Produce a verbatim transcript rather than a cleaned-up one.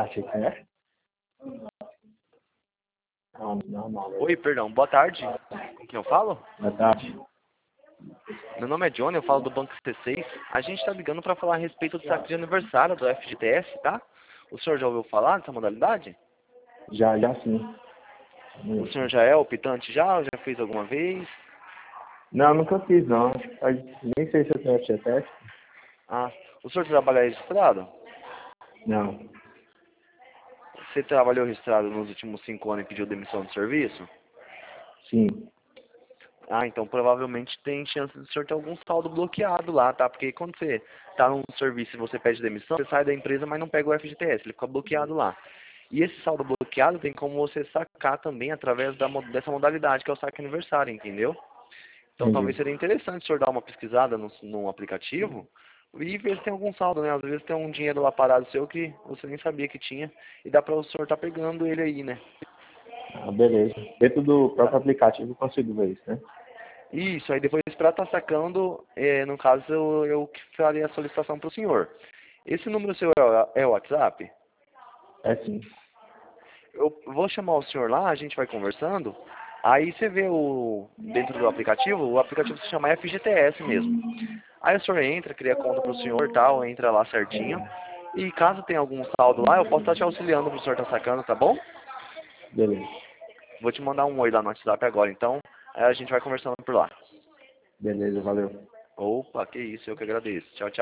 Achei que é. Não, normal. Oi, perdão, boa tarde. Com quem eu falo? Boa tarde. Meu nome é Johnny, eu falo do Banco C seis. A gente está ligando para falar a respeito do saque de aniversário do F G T S, tá? O senhor já ouviu falar dessa modalidade? Já, já sim. O senhor já é optante já? Ou já fez alguma vez? Não, nunca fiz não. Mas nem sei se eu tenho F G T S. Ah, o senhor trabalha registrado? Não. Você trabalhou registrado nos últimos cinco anos e pediu demissão de serviço? Sim. Ah, então provavelmente tem chance de o senhor ter algum saldo bloqueado lá, tá? Porque quando você tá num serviço e você pede demissão, você sai da empresa, mas não pega o F G T S, ele fica bloqueado lá. E esse saldo bloqueado tem como você sacar também através da, mo- dessa modalidade, que é o saque aniversário, entendeu? Então talvez Entendi. seria interessante o senhor dar uma pesquisada no, no aplicativo e ver se tem algum saldo, né? Às vezes tem um dinheiro lá parado seu que você nem sabia que tinha e dá para o senhor estar pegando ele aí, né? Ah, beleza. Dentro do próprio aplicativo eu consigo ver isso, né? Isso, aí depois para estar sacando, é, no caso eu, eu que faria a solicitação para o senhor. Esse número seu é, é o WhatsApp? É sim. Eu vou chamar o senhor lá, a gente vai conversando. Aí você vê o dentro do aplicativo, o aplicativo se chama F G T S mesmo. Aí o senhor entra, cria conta para o senhor e tal, entra lá certinho. E caso tenha algum saldo lá, eu posso estar te auxiliando para o senhor estar sacando, tá bom? Beleza. Vou te mandar um oi lá no WhatsApp agora, então. Aí a gente vai conversando por lá. Beleza, valeu. Opa, que isso, eu que agradeço. Tchau, tchau.